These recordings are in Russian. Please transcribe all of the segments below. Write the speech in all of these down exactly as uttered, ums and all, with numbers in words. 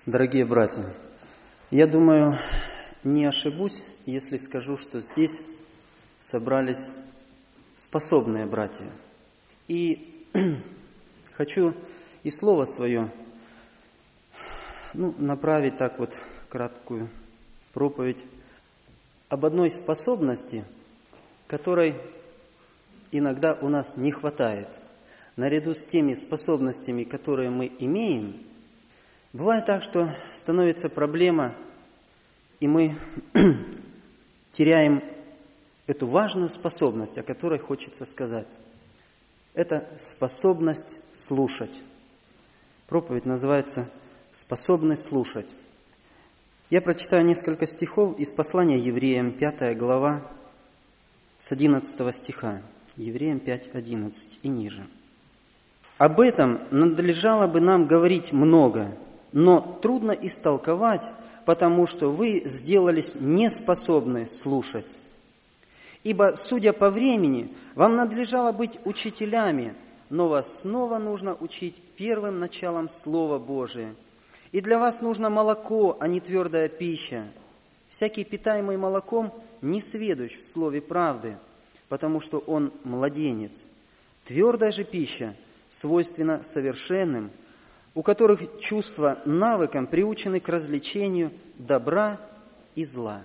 Дорогие братья, я думаю, не ошибусь, если скажу, что здесь собрались способные братья. И хочу и слово свое ну, направить так вот краткую проповедь об одной способности, которой иногда у нас не хватает. Наряду с теми способностями, которые мы имеем, бывает так, что становится проблема, и мы теряем эту важную способность, о которой хочется сказать. Это способность слушать. Проповедь называется «Способность слушать». Я прочитаю несколько стихов из послания Евреям, пятая глава, с одиннадцатого стиха. Евреям пять, одиннадцать и ниже. «Об этом надлежало бы нам говорить много, но трудно истолковать, потому что вы сделались неспособны слушать. Ибо, судя по времени, вам надлежало быть учителями, но вас снова нужно учить первым началом Слова Божия. И для вас нужно молоко, а не твердая пища. Всякий, питаемый молоком, не сведущ в слове правды, потому что он младенец. Твердая же пища свойственна совершенным, у которых чувства навыком приучены к развлечению добра и зла».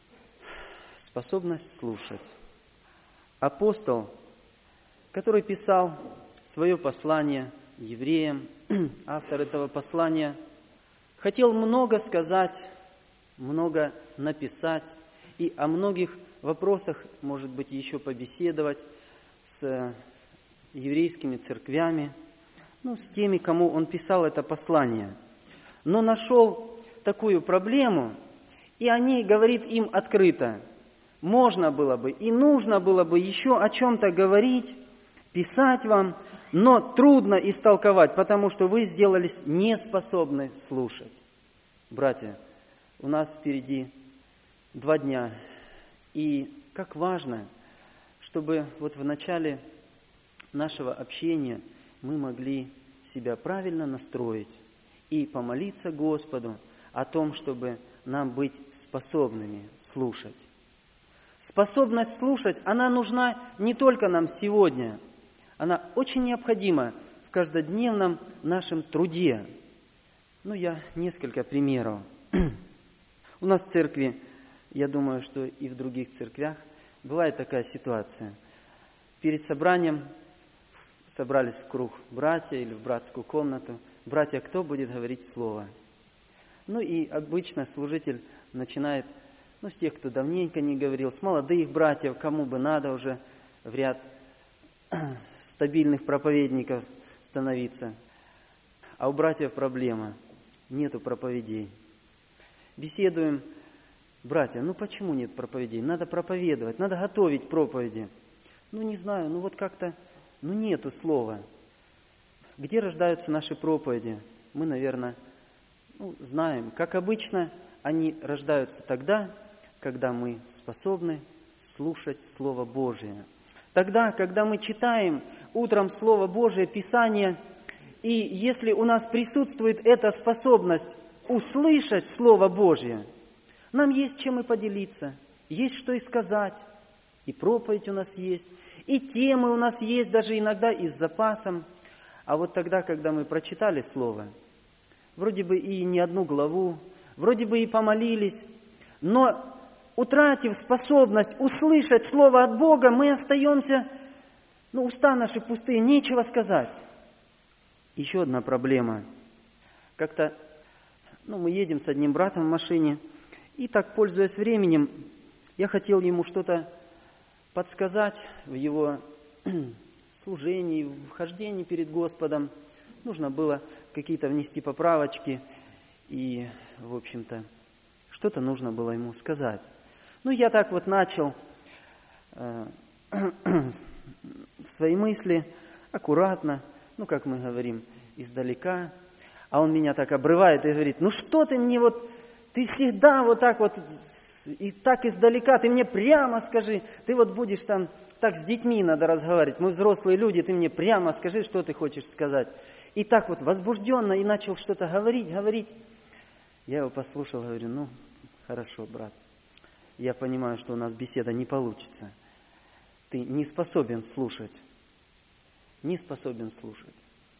Способность слушать. Апостол, который писал свое послание евреям, автор этого послания, хотел много сказать, много написать и о многих вопросах, может быть, еще побеседовать с еврейскими церквями, ну, с теми, кому он писал это послание. Но нашел такую проблему, и о ней говорит им открыто. Можно было бы и нужно было бы еще о чем-то говорить, писать вам, но трудно истолковать, потому что вы сделались неспособны слушать. Братья, у нас впереди два дня, и как важно, чтобы вот в начале нашего общения мы могли себя правильно настроить и помолиться Господу о том, чтобы нам быть способными слушать. Способность слушать, она нужна не только нам сегодня, она очень необходима в каждодневном нашем труде. Ну, я несколько примеров. У нас в церкви, я думаю, что и в других церквях, бывает такая ситуация. Перед собранием собрались в круг братья или в братскую комнату. Братья, кто будет говорить слово? Ну и обычно служитель начинает, ну, с тех, кто давненько не говорил, с молодых братьев, кому бы надо уже в ряд стабильных проповедников становиться. А у братьев проблема, нету проповедей. Беседуем, братья, ну почему нет проповедей? Надо проповедовать, надо готовить проповеди. Ну не знаю, ну вот как-то, ну нету слова. Где рождаются наши проповеди? Мы, наверное, ну, знаем. Как обычно, они рождаются тогда, когда мы способны слушать Слово Божие. Тогда, когда мы читаем утром Слово Божие, Писание, и если у нас присутствует эта способность услышать Слово Божие, нам есть чем и поделиться, есть что и сказать, и проповедь у нас есть, и темы у нас есть, даже иногда и с запасом. А вот тогда, когда мы прочитали Слово, вроде бы и не одну главу, вроде бы и помолились, но утратив способность услышать Слово от Бога, мы остаемся, ну, уста наши пустые, нечего сказать. Еще одна проблема. Как-то, ну, мы едем с одним братом в машине, и так, пользуясь временем, я хотел ему что-то подсказать в его служении, в хождении перед Господом. Нужно было какие-то внести поправочки, и, в общем-то, что-то нужно было ему сказать. Ну, я так вот начал э, свои мысли аккуратно, ну, как мы говорим, издалека. А он меня так обрывает и говорит: ну, что ты мне вот, ты всегда вот так вот, и так издалека, ты мне прямо скажи, ты вот будешь там, так с детьми надо разговаривать, мы взрослые люди, ты мне прямо скажи, что ты хочешь сказать. И так вот возбужденно и начал что-то говорить, говорить. Я его послушал, говорю, ну, хорошо, брат. Я понимаю, что у нас беседа не получится. Ты не способен слушать. Не способен слушать.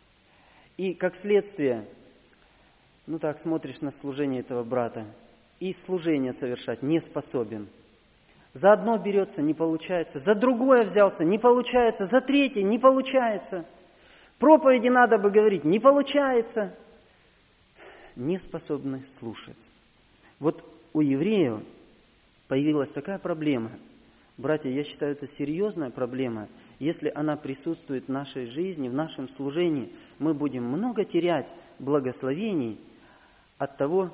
И как следствие, ну так смотришь на служение этого брата, и служение совершать не способен. За одно берется, не получается. За другое взялся, не получается. За третье, не получается. Проповеди надо бы говорить, не получается. Не способны слушать. Вот у евреев появилась такая проблема. Братья, я считаю, это серьезная проблема. Если она присутствует в нашей жизни, в нашем служении, мы будем много терять благословений от того,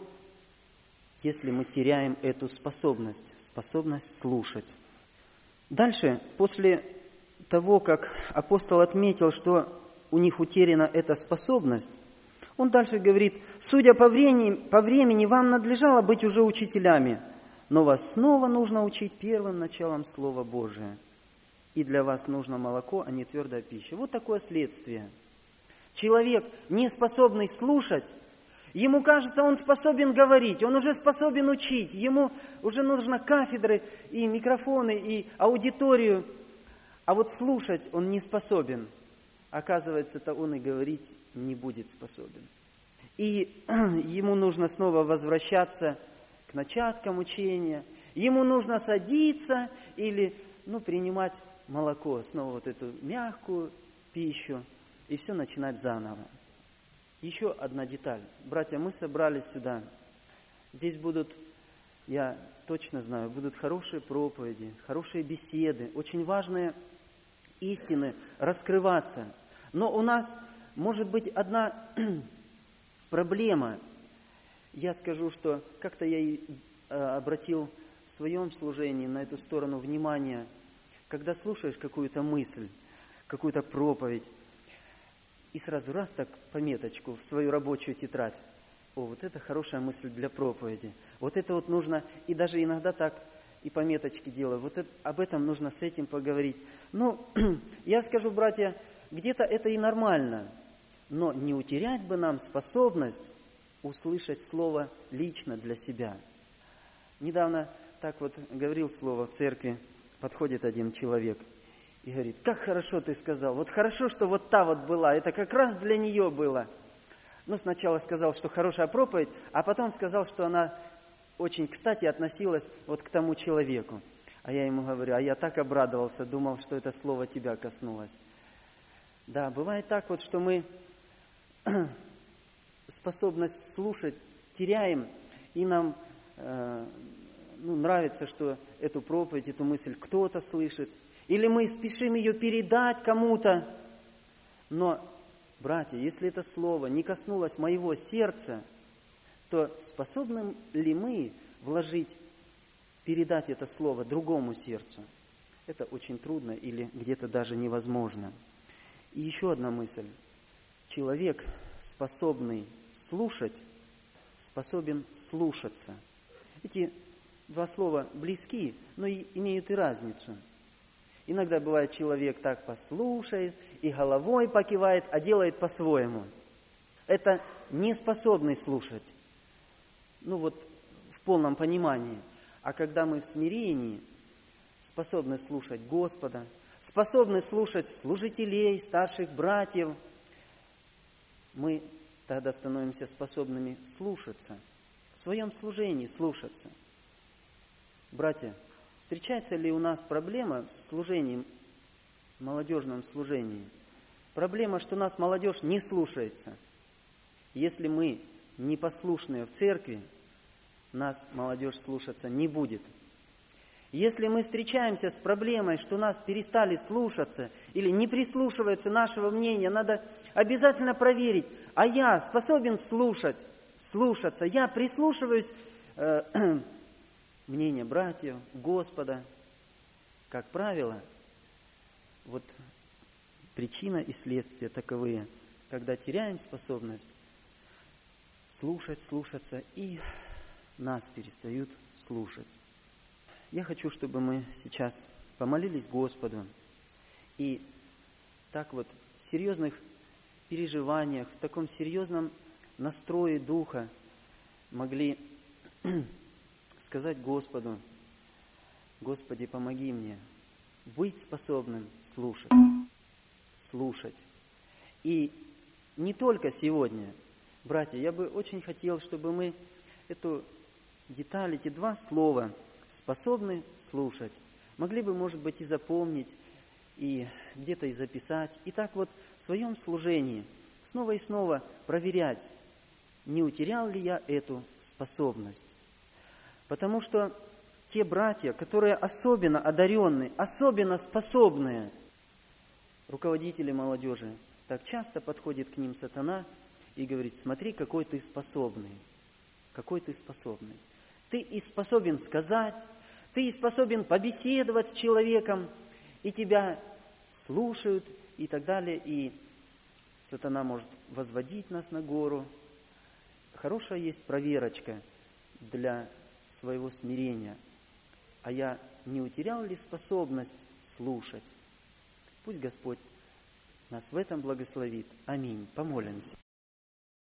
если мы теряем эту способность, способность слушать. Дальше, после того, как апостол отметил, что у них утеряна эта способность, он дальше говорит, судя по времени, по времени, вам надлежало быть уже учителями, но вас снова нужно учить первым началом Слова Божия. И для вас нужно молоко, а не твердая пища. Вот такое следствие. Человек, не способный слушать, ему кажется, он способен говорить, он уже способен учить, ему уже нужно кафедры и микрофоны, и аудиторию, а вот слушать он не способен. Оказывается-то он и говорить не будет способен. И ему нужно снова возвращаться к начаткам учения, ему нужно садиться или ну, принимать молоко, снова вот эту мягкую пищу, и все начинать заново. Еще одна деталь. Братья, мы собрались сюда. Здесь будут, я точно знаю, будут хорошие проповеди, хорошие беседы, очень важные истины раскрываться. Но у нас может быть одна проблема. Я скажу, что как-то я и обратил в своем служении на эту сторону внимания, когда слушаешь какую-то мысль, какую-то проповедь, и сразу раз так пометочку в свою рабочую тетрадь. О, вот это хорошая мысль для проповеди. Вот это вот нужно, и даже иногда так и пометочки делаю. Вот это, об этом нужно с этим поговорить. Ну, я скажу, братья, где-то это и нормально, но не утерять бы нам способность услышать слово лично для себя. Недавно так вот говорил слово в церкви, подходит один человек и говорит, как хорошо ты сказал, вот хорошо, что вот та вот была, это как раз для нее было. Ну, сначала сказал, что хорошая проповедь, а потом сказал, что она очень кстати относилась вот к тому человеку. А я ему говорю, а я так обрадовался, думал, что это слово тебя коснулось. Да, бывает так вот, что мы способность слушать теряем, и нам э, ну, нравится, что эту проповедь, эту мысль кто-то слышит, или мы спешим ее передать кому-то. Но, братья, если это слово не коснулось моего сердца, то способны ли мы вложить, передать это слово другому сердцу? Это очень трудно или где-то даже невозможно. И еще одна мысль. Человек, способный слушать, способен слушаться. Эти два слова близки, но и имеют и разницу. Иногда бывает, человек так послушает и головой покивает, а делает по-своему. Это неспособный слушать. Ну вот в полном понимании. А когда мы в смирении, способны слушать Господа, способны слушать служителей, старших братьев, мы тогда становимся способными слушаться, в своем служении слушаться. Братья, встречается ли у нас проблема в служении, в молодежном служении? Проблема, что нас молодежь не слушается. Если мы непослушные в церкви, нас молодежь слушаться не будет. Если мы встречаемся с проблемой, что нас перестали слушаться или не прислушиваются нашего мнения, надо обязательно проверить, а я способен слушать, слушаться, я прислушиваюсь э, мнению братьев, Господа. Как правило, вот причина и следствие таковые, когда теряем способность слушать, слушаться, и нас перестают слушать. Я хочу, чтобы мы сейчас помолились Господу и так вот в серьезных переживаниях, в таком серьезном настрое духа могли сказать Господу: Господи, помоги мне быть способным слушать, слушать. И не только сегодня, братья, я бы очень хотел, чтобы мы эту деталь, эти два слова «способны слушать» могли бы, может быть, и запомнить, и где-то и записать. И так вот в своем служении снова и снова проверять, не утерял ли я эту способность. Потому что те братья, которые особенно одаренные, особенно способные, руководители молодежи, так часто подходит к ним сатана и говорит: смотри, какой ты способный, какой ты способный. Ты и способен сказать, ты и способен побеседовать с человеком, и тебя слушают, и так далее. И сатана может возводить нас на гору. Хорошая есть проверочка для своего смирения. А я не утерял ли способность слушать? Пусть Господь нас в этом благословит. Аминь. Помолимся.